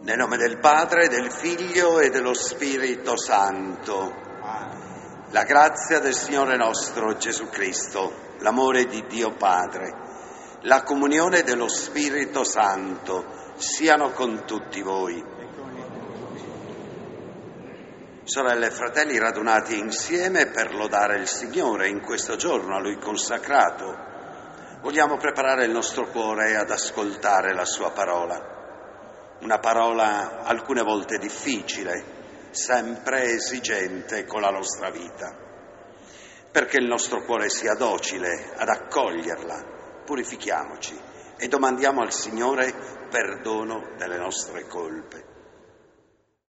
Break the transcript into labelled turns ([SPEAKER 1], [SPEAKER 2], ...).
[SPEAKER 1] Nel nome del Padre, del Figlio e dello Spirito Santo. La grazia del Signore nostro Gesù Cristo, l'amore di Dio Padre, la comunione dello Spirito Santo siano con tutti voi. Sorelle e fratelli radunati insieme per lodare il Signore in questo giorno a Lui consacrato, vogliamo preparare il nostro cuore ad ascoltare la Sua parola. Una parola alcune volte difficile, sempre esigente con la nostra vita. Perché il nostro cuore sia docile ad accoglierla, purifichiamoci e domandiamo al Signore perdono delle nostre colpe.